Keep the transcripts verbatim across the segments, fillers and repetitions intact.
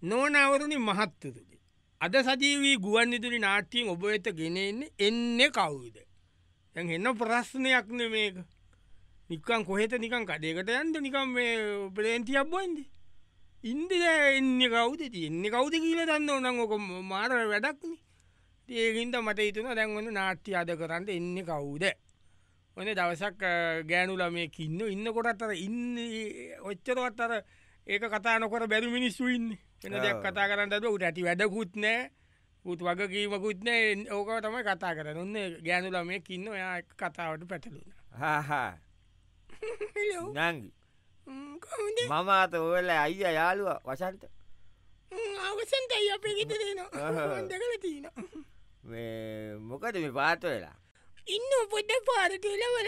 නෝනවරුණි මහත්තතුනි. අද සජීවී ගුවන් විදුලි නාට්‍යයෙන් ඔබ වෙත ගෙනෙන්නේ එන්නේ කවුද. දැන් එන්න ප්‍රශ්නයක් නෙමේක. නිකන් කොහෙත නිකන් කඩේකට යන්ද නිකම් මේ ප්ලේන්තියක් බොන්ද. ඉන්දිය එන්නේ කවුද තියන්නේ කවුද කියල දන්න ඕනං ඕක මාර වැඩක්න. ඒකින්ද මට හිතුන දැන් වන්න නාට්‍ය අද කරන්න එන්නේ කවුද. ඔන දවසක් ගෑනුල මේ ඉන්න ඉන්න කොටත් අර ඉන්න ඔච්චරවත් අර ඒක කතා නොකර බැරි මිනිස්සු ඉන්න එන දෙයක් කතා කරන්න ද උට ඇති වැඩකුත් නෑ පුත් වගකීමකුත් නෑ ඕක තමයි කතා කරන්න ඔන්න ගෑනුල මේ ඉන්න ඔයා කතාවට පැටලුණ නංගි මම අත ඔවල අයිය යාළුව වසන්ත අවසන්ට අයි අපේ ගෙත දෙනවා දෙකල තියන මොකද මේ පාත වෙලා ඉන්න පොඩ පාරටලවල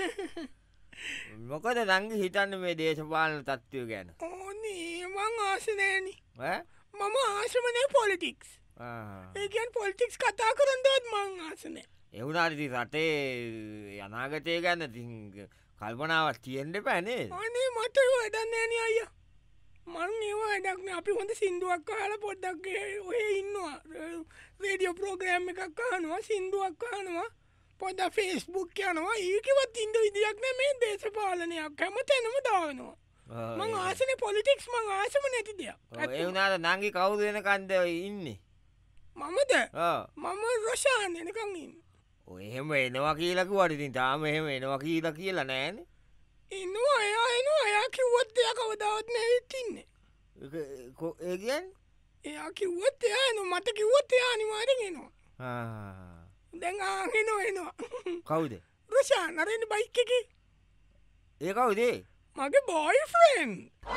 මොකද දංගි හිතන්න මේ දේශපාලන තත්ත්වය ගැන ඕනේ මං ආසනෑන මම ආශමනය පොලිටික්ස් ඒකන් පොලිටික්ස් කතා කරන්නවත් මං ආසනය එවුනාටති රටේ යනාගතය ගැන්න ති කල්පනාවත් තියෙන්ට පැනේ අනේ මට වැඩන්නෑන අය මං ඒවා වැඩක්න අපි හොඳ සිින්දුවක් කාල පොඩ්ඩක් ඔය ඉන්නවා රේඩියෝ ප්‍රෝග්‍රෑම් එකක් කානවා සිින්දුවක් කානවා පොද ෆේස්බුක් යනවා ඒකවත් ඉන්ද විදියක් නෑ මේ දේශපාලනයක් හැම තැනම දානවා මං ආසන පොලිටික්ස් මං ආසම නැති දෙයක් ඒවුනාට නංගි කවුද වෙන කන්ද ඉන්නේ මමද මම රොෂාන් එනකං ඉන්න එහෙම එනවා කියලකු වටිතින් තාම එහෙම එනවා කියලා කියලා නෑන ඉන්නවා එයා එනවා එයා කිව්වොත් එයා කවදාවත් නැතින්නේ ඒගන් එයා කිව්වොත් එයා එනු මට කිව්වොත් එයා අනිවාරෙන් එනවා දැන් ආහෙනෝ එනවා කවුද රෂා නරෙන් බයික් එක ඒ කවුදේ මගේ බොයි ෆ්‍රෙන්්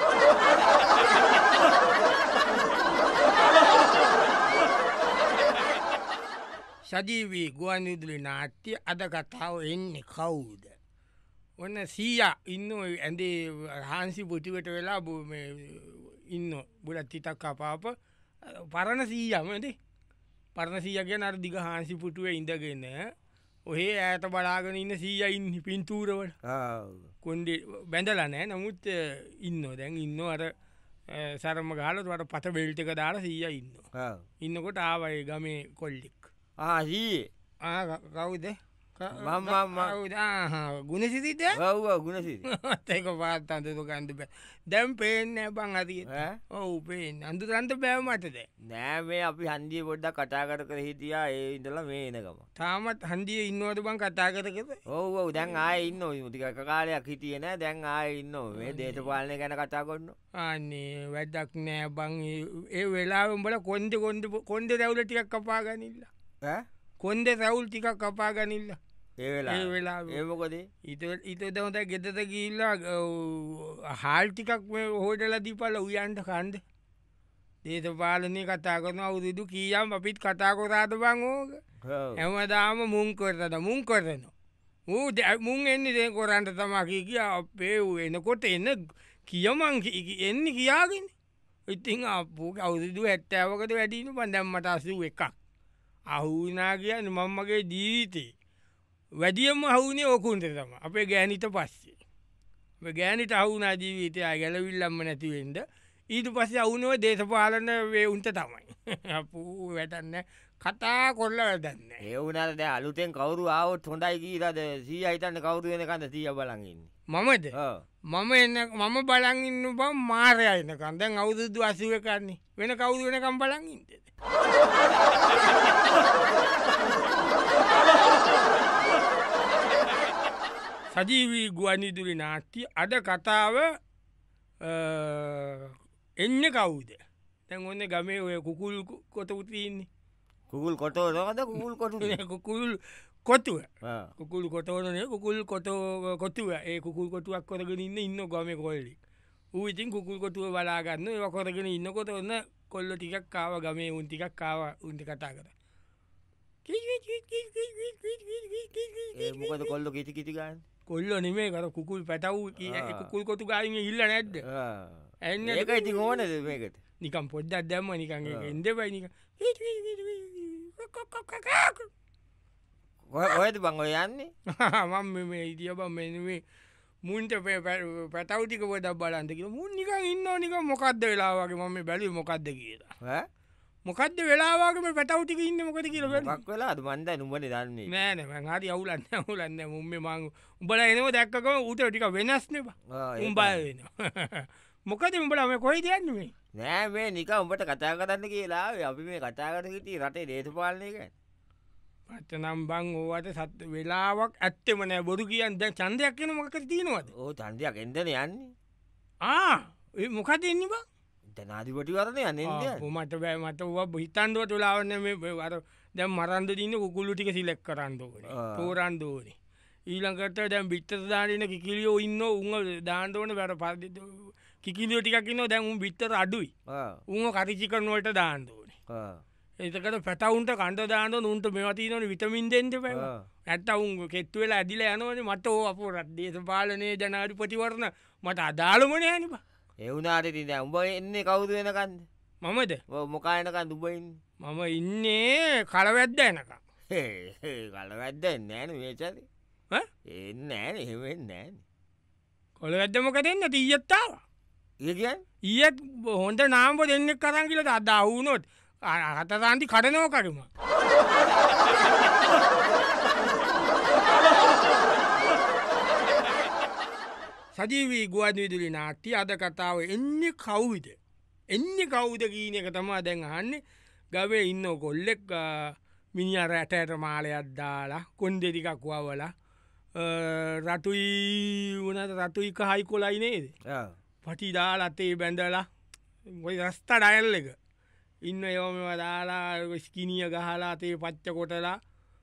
සජීවී ගුවන් විදුලි නාට්‍ය අද කතාව එන්නේ කවුද ඔන්න සීය ඉන්න ඇඳේ හාන්සි පුටිවට වෙලා ඉන්න බුලත් තිතක් කපාප පරණ සීයමද පරණ සීය ගැන අර දිග හාන්සි පුටුව ඉඳගෙන ඔහේ ඇත බලාගෙන ඉන්න සීය ඉන්න පින්තූරවට කොන්ඩි බැඳල නෑ නමුත් ඉන්න දැන් ඉන්න අර සරම ගාලට වට පත බෙල්ටක දාලා සීය ඉන්න ඉන්නකොට ආවයි ගමේ කොල්ලික් ආහී කවුද මම ගුණසිරිත ගව්ව ගුණසිරි ඒක පාත් අඳතු කන්ද බෑ දැම් පේෙන් බං අතිය ඔවු පේෙන් අඳුරන්ත බෑමටද නෑමේ අපි හන්දිය පොඩ්ඩක් කතා කර කර හිටියා ඒ ඉඳල මේ එනකම තාමත් හන්දිය ඉන්නවද බං කතා කරකද ඔව් දැන් ආය ඉන්න මුතික කාලයක් හිටියන දැන් ආය ඉන්න මේ දේශපාලනය ගැන කතා කොන්න අන්නේ වැදක් නෑ බං ඒ වෙලා උඹල කොන්ද කොන්ද කොන්ද රැවුල ටිකක් කපාගනිල්ල කොන්ද රැවුල් ටිකක් කපාගනිල්ල ඒ වෙලා ඒමකොදේ ඉත දවත ගෙතත කිල්ලා හාල් ටිකක් හෝටල දිපල උයන්ට කන්ද දේශපාලනය කතා කරන අවුරුදු කියම් අපිත් කතා කොරාට බං ඕක හැමදාම මුං කරතද මුං කරන මූ මුං එන්නේ දේ කොරන්ට තමකි කිය අපේ එනකොට එන්න කියමං එන්න කියාගෙන ඉතිං අපපු අවුරුදු හැත්තෑවකට වැඩීම පඳැම්මට අසූ එකක් අහුනා කියන්න මංමගේ ජීවිතේ වැඩියම හවුනේ ඕකුන්ට තම අපේ ගෑනිට පස්සේ ගෑනිට අහුනා ජීවිතය ගැලවිල්ලම්ම නැතිවෙන්ද ඊට පස්සේ අවුනුව දේශපාලන වේ උන්ට තමයි අපූ වැටන්න කතා කොල්ල වැදන්න ඒවුනට දැ අලුතෙන් කවරු ආවත් හොඳයි කීරද සී අහිතන්න කවරු වෙන කඳ තිය බලගන්න මමද මම එන්න මම බලගන්න බම් මාරයයින කන්දැන් අවුදුදු අසුව කරන්නේ වෙන කවුරු වෙනකම් බලගන්නද සජීවී ගුවනිදුලි නාට්‍ය අද කතාව එන්න කවුද තැන් ඔන්න ගමේ ඔය කුකුල් කොට උතින්නේ කුකුල් කොටෝ නොකද කුකුල් කොට කුකුල් කොතුව කුකුල් කොටෝනය කුකුල් කොටෝ කොතුව ඒ කුකුල් කොටුවක් කොරගෙන ඉන්න ඉන්න ගම කොල්ලි ඌ ඉතින් කුකුල් කොටුව බලාගන්න ඒ කොරගෙන ඉන්නකොට ඔන්න කොල්ල ටිකක් කාව ගමේ උන් ටිකක් කාව උන්ට කතා කර මොකද කොල්ල කිති කිති ගන්න කොල්ල නෙමේ කර කුකුල් පැටව් කුකුල් කොතු ගාන්න ඉල්ල නැද්ද ඇන්න ඒක ඉති ඕනද මේකට නිකම් පොඩ්ඩක් දැම්ම නිකන් එන්ඩ පයිනික ඔයද බංග යන්නේ මම මේ ඉතිය බම් මෙනේ මුන්ට පැටවටික ොඩක් බලන්තක මුන් නිකන් ඉන්න නික මොකක්ද වෙලාවගේ මම බැලි මොකක්ද කියලා මොකක්ද වෙලාවාගම පැටවටික ඉන්න මොකද කියල ක් වෙලා මන්ද නුඹට දන්නේ නෑන හරි අවුලන්න අවුලන්න මුම්ම මං උඹල එනව දැක්කක උට ටික වෙනස්න උම්බා වෙන මොකද උඹලම කොයි දයන්නේ නෑ මේ නික උඹට කතා කරන්න කියලා අපි මේ කතාකට හිටි රටේ දේශපාලනයක පත්තනම් බං ඕවට සත් වෙලාවක් ඇත්තෙම නෑ බොරු කියන් දැ චන්දයක් කියන මොක තියෙනවද ඕ චන්දයක් එන්දන යන්නේ ආ මොකද එන්නේ බා ජනාධිපටි වරණ යන්න මට බෑ මට ව හිතන්දුව තුලාවන්න මේ වර දැම් මරන්ද දින්න කුකුල්ලු ටික සිලෙක් කරන්නඩෝන පෝරන්දෝනේ ඊළඟට දැම් බිත්තර දානන කිකිලියෝ ඉන්න උන් දාන්ඩෝන වැර පරදි කිකිලියෝ ටිකකින්න දැන් උම් බිත්තර අඩුයි උන් කරිචිකරනුවට දාන්දෝනේ ඒතකට පැටවුන්ට කණ්ඩ දාන්න උන්ට මෙවතිනවන විටමින්දෙන්ට පැ ඇත්ත උන් කෙත්තු වෙලා ඇදිල යනවන මට ඕ අප රත්දේශ පාලනය ජනාඩි පටිවරණ මට අදාළමන ඇනිබ එවුනාට තින උඹ එන්නේ කවුද වෙනකන්ද මමද මොකායනකන් දුබයින් මම ඉන්නේ කලවැද්ද එනක කලවැද්ද නෑන මේචද එන්න ෑන එහෙමෙන් නෑන කොළ වැද්දමක දෙන්න තීයත්තාව ඒකන් ඊයත් හොඳ නාම්ප දෙන්නෙක් කරංගිලට අද අවුනොත් අතසාන්ති කඩනෝ කරම සජීවී ගුවන් විදුලි නාට්‍ය අද කතාව එන්නේ කවුවිද එන්න කවුද කීන එක තමා දැන් අහන්නේ ගවේ ඉන්න කොල්ලෙක් මිනිිය රැටයට මාලයක් දාලා කොන්දෙටිකක් වවල රටුයි වනට රටුයික හයි කොලයි නේද පටි දාලත්තේ බැඳලා ගොයි රස්ථ ඩයල් එක ඉන්න යෝම දාලා ස්කිනිය ගහලා අතේ පච්ච කොටලා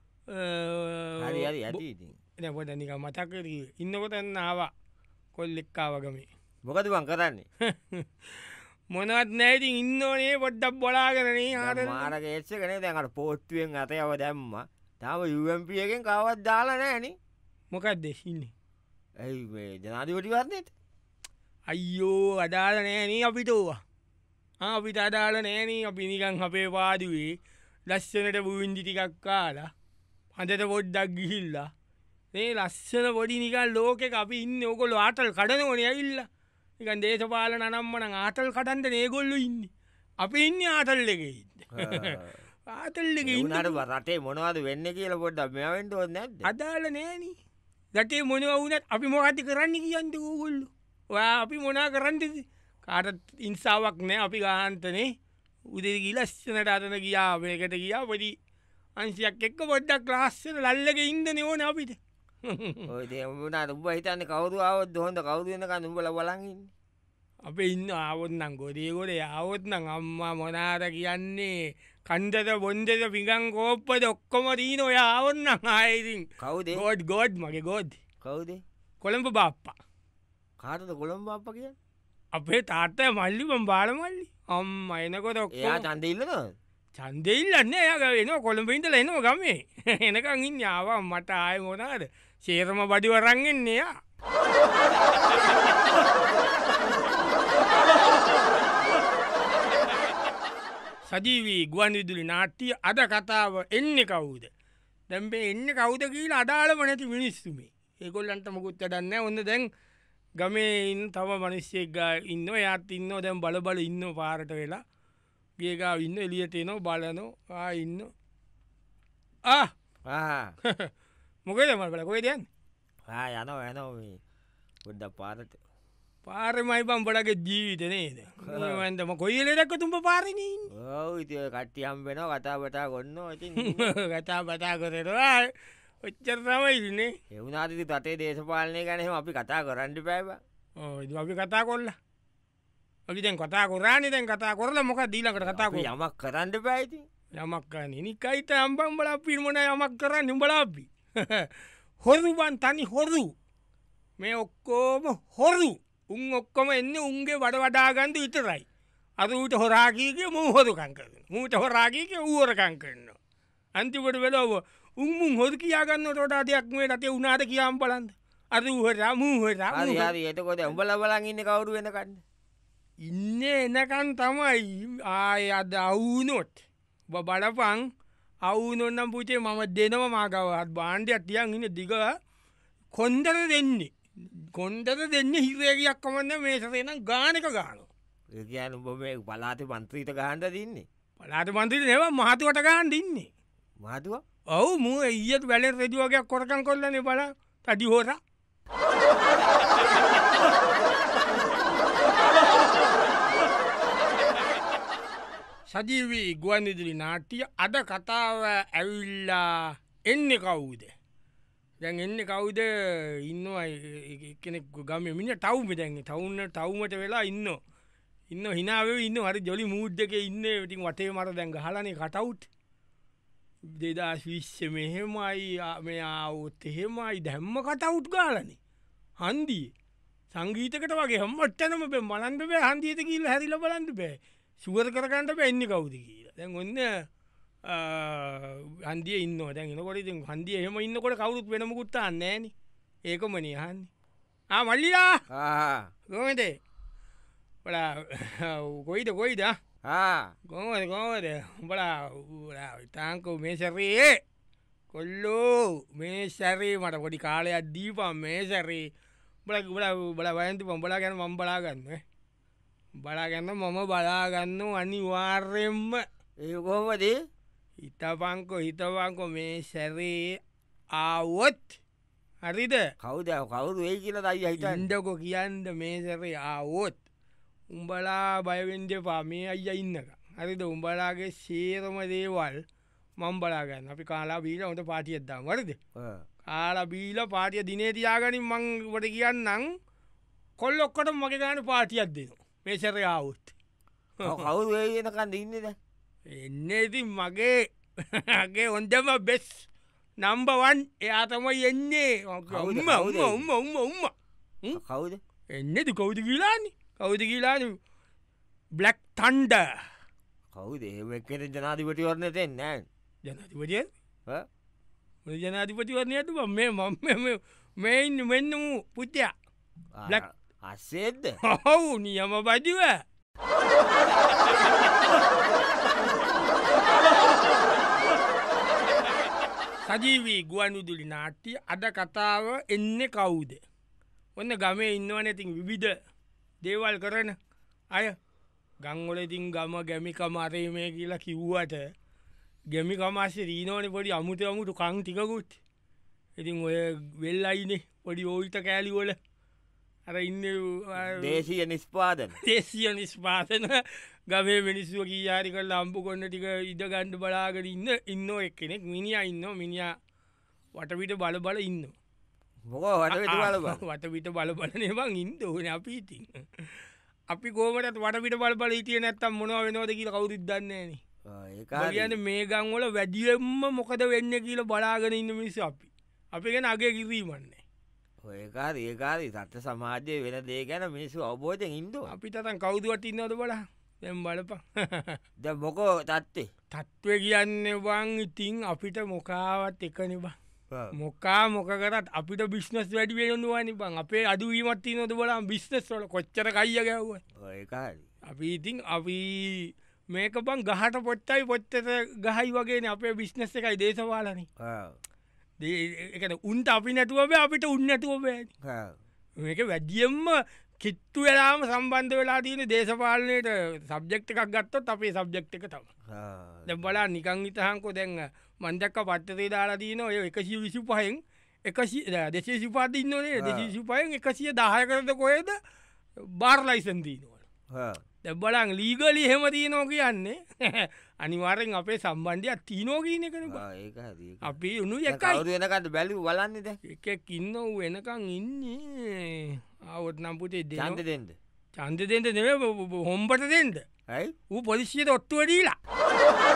හරි හරි ඇති නැපොට නික මතකර ඉන්නකොට න්නාවා කොල්ලෙක්කාවගමේ මොකද වන් කරන්නේ මොනවත් නෑති ඉන්නනේ පොඩ්ඩක් බොලාගරනේ හර මාරක ඒච්ච කනේ දැකට පෝස්තුවෙන් අතයව දැම්ම තම යුම්පියගෙන් කවත් දාලා නෑන මොකක් දෙසින්නේ ඇයි මේ ජනාධිපටි වර්ණයට අයියෝ අදාල නෑන අපිටෝවා අපිට අදාල නෑන අපි නිකං අපේ පාදුවේ ලස්සනට බුවින්දි ටිකක් කාලා හඳට පොඩ්ඩක් ගිහිල්ලා ඒ ලස්සන පොඩි නිකල් ලෝකෙ අපි ඉන්න ඕකොල ආටල් කඩන ඕන ඇවිල්ල නිකන් දේශපාලන නම්මන ආටල් කටන්ට නේගොල්ලු ඉන්න අපි ඉන්න ආටල් එක ඉන්න ආතල් එක ඉන්නට රටේ මොනවද වෙන්න කියල පොඩ්ඩ මෙවෙන්ට ඔන්න අදාල නෑන ගටේ මොනව වුනත් අපි මොකති කරන්න කියන්ට ඕගොල්ලු ඔයා අපි මොනා කරන්නද කාටත් ඉන්සාාවක් නෑ අපි ගාන්තනේ උදෙකි ලස්සනට අතන ගියා මේකට ගියා පොඩි අංශයක් එක්ක පොඩ්ඩක් ලාස්සන ලල්ලක ඉන්ද නෝන අපිට ඔය උනාට උඹ හිතන්න කවුරු අවත් හොඳ කවුදනක නුඹල බලගන්න අප ඉන්න ආවොත්නම් ගොඩේගොඩ යවොත්නම් අම්මා මොනාද කියන්නේ කන්දත බොන්දෙද පිගන් කෝප්පද ඔක්කොම දීන ඔය ආවොන්නම් ආයිතින් කවුද ගෝඩ් ගෝඩ් මගේ ගෝඩ් කවුද කොළඹ බාප්පා කාටද කොළඹ බාප්ප කිය අපේ තාත්තය මල්ලිම බාලමල්ලි අම්ම එනකොට ඔයා චන්දඉල්ලන චන්දෙල්ලන්න යක වෙන කොළඹින්ටල එනවා ගමේ එනකං ඉන්න ආවා මට ආය මොනාද සේරම බඩිවරන්ගෙන්න්නේයා සජීවී ගුවන් විදුලි නාට්ටිය අද කතාව එන්න කවුද දැම්බේ එන්න කවුද කියීල අඩාලම නැති මිනිස්සුමේ ඒකොල්ලන්ට මොකුත් දන්න ඔන්න දැන් ගමේ ඉන්න තම මනුෂ්‍යයෙක් ඉන්න යාත් ඉන්න දැම් බලබල ඉන්න පාරට වෙලා ගේගා ඉන්න එලියට නෝ බලනෝ ඉන්න මොකද මල් බල කොයි දයන් යන යන ගොඩ්ඩ පාරට පාරමයි පම්පලගේ ජීවිතනේද න්තම කොයිල දක්ක තුම්ප පාරණී ඕ ඉති කට්ටියම් වෙන කතා බතා ගොන්න කතා බතා කරවා ඔච්චරමයිදින්නේ එවුනාති තටේ දේශපාලනය ගැනීම අපි කතා කරන්න පැබ අපි කතා කොල්ල අපි දැන් කතා කොරානි දැන් කතා කොරල මොක දීලකට කතා යමක් කරන්න පැයිති යමක්කන නිකයිත අම්බම්බල පිල්මන යමක් කරන්න නිඹලාපි හොරුවන් තනි හොරු මේ ඔක්කෝම හොරු උන් ඔක්කොම එන්න උන්ගේ වඩ වඩාගන්තු විතරයි අදට හොරාගීක මූහොදුකන් කරන මූට හොරාගීක වුවරකං කරන්න අන්තිපට වෙලෝව උන්මුන් හොද කියාගන්න ොට අදයක් මේ රටේ උනාට කියම් බලන්ද අද හර මූහර එතකොට උඹල බලන් ඉන්න කවුරු වෙනකන්න ඉන්න එනකන් තමයි ආය අද අවුනොත් බලපං අවුනොන්නම් පුචේ මම දෙනව මාගවත් බාණ්ඩයක් තියන් ඉන්න දිග කොන්දර දෙන්නේ කොන්ටද දෙන්න හිරේගයක් කමන්න මේසරේනම් ගානක ගානු ඒ කියන උඹ මේ පලාත මන්ත්‍රීත ගහන්ඩ දින්නේ පලාට මන්ත්‍රී නව මහතුවට ගාන් දින්නේ මහතුව ඔවු මුව ඊයත් වැල රෙජුවගේ කොරකන් කොල්ලන බල තඩි හෝර සජීවී ගුවන්විදුලි නාට්ටිය අද කතාව ඇවිල්ලා එන්න කවුද දැන් එන්න කවුද ඉන්න කෙනෙක් ගම මිනි ටවුම දැන්ගේ තවුන්න තවුමට වෙලා ඉන්න ඉන්න හිනාව ඉන්න හරි ජොලි මූද්දක ඉන්න ඉතින් වටේ මර දැන් හලනේ කටවුට් දෙදා විශ්්‍ය මෙහෙමයි මේ ආවුත් එහෙමයි දැම්ම කටවුට් ගාලනේ හන්දී සංගීතකට වගේ හම්මට්ටනම බේ මලන්ට බේ හන්දීත කියීල හැරිල බලන්ට බෑ සුවර කරගන්නට පැන්නේ කවුද කියලා දැන් ඔන්න හන්දිය ඉන්න දැන් එනකොට හන්දිය එහෙම ඉන්නකොට කවුරුත් වෙනමකුත්තා නෑන ඒකමන හන්නේ ආ මල්ලිලා ගොමතේ බලා කොයිද කොයිද ගොමද ගොමද උඹලා ඉතාංකෝ මේ සැරේ කොල්ලෝ මේ සැරේ මට පොඩි කාලයක් දීපම් මේ සැරේ බල බල බල වයන්ති පම්බලා ගැන මම් බලාගන්න බලාගන්න මම බලාගන්න අනිවාර්යෙන්ම ඒකොමදේ හිතපංකො හිතවංකො මේ සැරේ ආවොත් හරිද කවුද කවුරු ඒ කියල දයි හිත ඉන්ඩකො කියන්න මේ සැරේ ආවොත් උඹලා බයවෙන්ඩ පා මේ අයිය ඉන්නක හරිද උඹලාගේ සේරම දේවල් මම් බලාගන්න අපි කාලා බීල හොට පාටියද්දාම් වරද කාලා බීල පාටිය දිනේ තියාගනින් මං වට කියන්නම් කොල් ඔක්කොට මගේ ගාන පාටියක් දෙනවා මේ සැරේ ආවුත් කවුරු ඒ කියනකන්න ඉන්නද එන්නේති මගේගේ ඔොන්දම බෙස් නම්බවන් එයා තමයි එන්නේ උම්ම උම්ම උම්ම උම්ම උම්ම කවුද එන්නති කවුද කියලානි කවුද කියලාන බ්ලක් තන්ඩ කවුද ඒකෙන ජනාධිපටිවරණය තෙන් නෑ ජනාධිපටිය ජනාධිපතිවරණයට මේ මම මේ ඉන්න මෙන්න වූ පුච්චය බ්ලක් අස්සේද හවු නියම බජිව සජීවී ගුවන්විදුලි නාට්ටිය අද කතාව එන්න කවුද ඔන්න ගමේ ඉන්නවන ඉතින් විවිධ දේවල් කරන අය ගංගොලඉතින් ගම ගැමිකම අරේ මේ කියලා කිව්වට ගැමිකමස්සේ රීනෝන පොඩි අමුත අමුතු කං ටිකකුත් ඉතින් ඔය වෙල්ලයිනේ පොඩි ඕවිත කෑලිවල අර ඉන්න දේශීය නිස්පාදන දේශීය නිස්පාසන ගමේ මිනිස්සුව කියාරි කල් අම්පු කොන්න ටික ඉඩ ගණ්ඩ බලාගෙන ඉන්න ඉන්න එක් කෙනෙක් මිනිිය ඉන්න මිනිිය වටවිට බල බල ඉන්න මොක වට වටවිට බල බලන බං ඉන්ද ඕන අපි ඉතින් අපි කෝමට වටවිට බල බල හිටිය නැත්තම් මොනව වෙනවද කියල කවුරුත් දන්නේන ඒකායන මේ ගංවල වැඩියෙන්ම මොකද වෙන්න කියල බලාගෙන ඉන්න මිනිස අපි අපි ගැන අගේ කිරීමන්නේ ඒකාර ඒකාරි සත්ත සමාජය වෙන දේ ගැන මිනිස්සු අවබෝධයෙන් ඉන්ද අපි තතන් කවුදුවට ඉන්නවද බලා දැම් බලපා ද මොකෝ තත්තේ තත්ත්ව කියන්න බං ඉතින් අපිට මොකාවත් එකන බා මොකා මොකරත් අපිට බිස්නස් වැඩි වෙනුවනි බං අපේ අඩුවීමත්ති නොද බලා බිස්නස් වල කොච්චර කයිය ගැව්ව ඒකාරි අපි ඉතින් අපි මේක බං ගහට පොත්තයි පොත්තත ගහයි වගේන අපේ බිස්නස් එකයි දේශවාලන එක උන්ට අපි නැතුවබ අපිට උන්නැතුව බෑ මේක වැඩියම්ම කිත්තු වෙලාම සම්බන්ධ වෙලා තියෙන දේශපාලනයට සබ්ජෙක්් එකක් ගත්තොත් අපේ සබ්ජෙක්් එක තම දැ බලා නිකං ඉතහන්කො දැන්ග මන්දක්ක පට්ටතේ දාලා තියන ඔය එකසිය විසි පහෙන් එකසි දෙසේ සිපාති ඉන්නනේ දෙසි සිපයෙන් එකසිය දාහයකරද කොයද බාර් ලයිසන්තිීනවල දැබ්බලන් ලීගලි හෙම තියනෝ කියන්නේ අනිවාරෙන් අපේ සම්බන්ධයක් තිීනෝ කියන කන අපි උනු එකයිනකට බැලි බලන්නද එකක් ඉන්න වෙනකං ඉන්නේ ආවොත් නම්පුතේ දන්ත දෙෙන්ද චන්ද දෙෙන්ට නෙව හොම්පට දෙෙන්ට ඌ පොලිසියට ඔත්තුව දීලා